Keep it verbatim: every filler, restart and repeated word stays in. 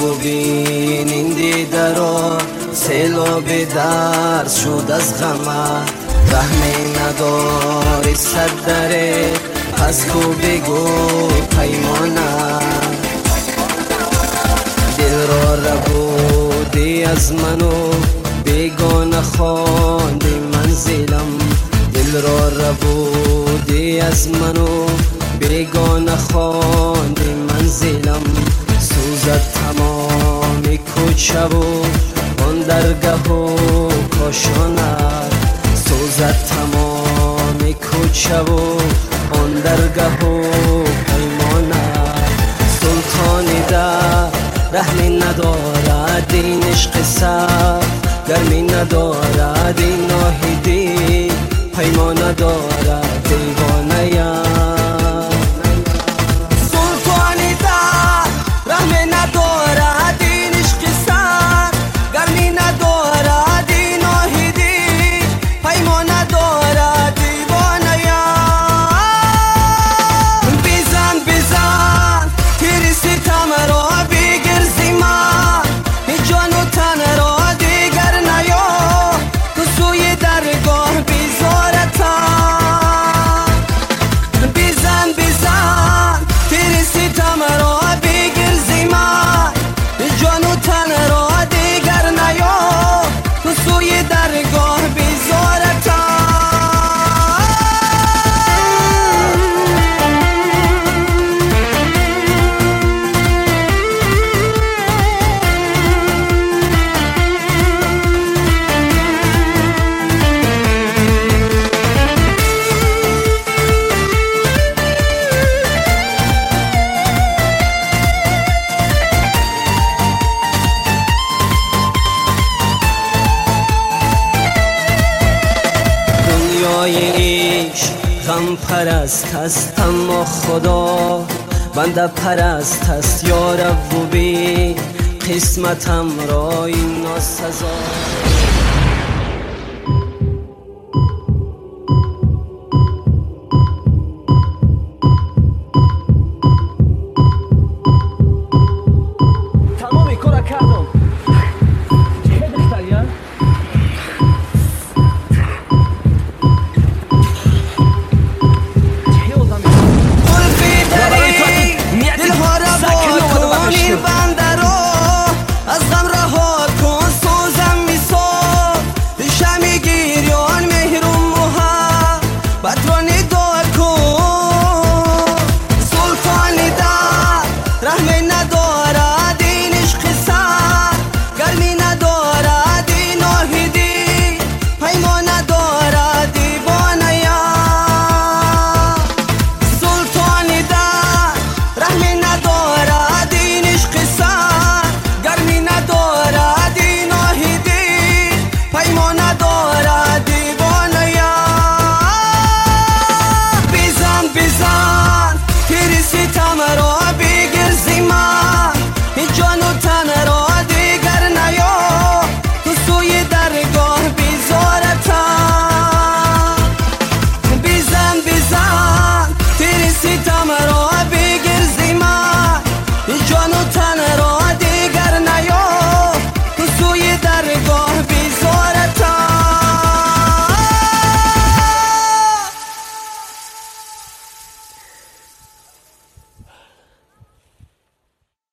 ببین این دیده رو، سیلاب درس شد از غمت. رحمی نداری صد دره، پس کو بگو پیمانت. دل را ربودی از منو، بیگانه خواندی منزلم. دل را ربودی از منو، بیگانه خواندی منزلم. سوزد تمامی کوچه و آن درگه و کاشانت. سوزد تمامی کوچه و آن درگه و پیمانت. سلطانی در رحمی ندارد این عشق سر، گرمی ندارد این ناهیدی، پیمان ندارد دیوانه یم. سلطانی در رحمی ندارد این عشق سر، گرمی ندارد این ناهیدی، پیمان ندارد دیوانه یم. بزن بزن تیر ستم را بگیر ز من، جان و تن را دیگر نیا، تو سوی درگاه بیزارتم. بزن بزن تیر ستم را بگیر ز من، جان و تن را دیگر نیا، تو سوی درگاه بیزارتم. غم پرست است اما خدا بنده پرست است. یا رب ببین قسمتم را این ناسزا.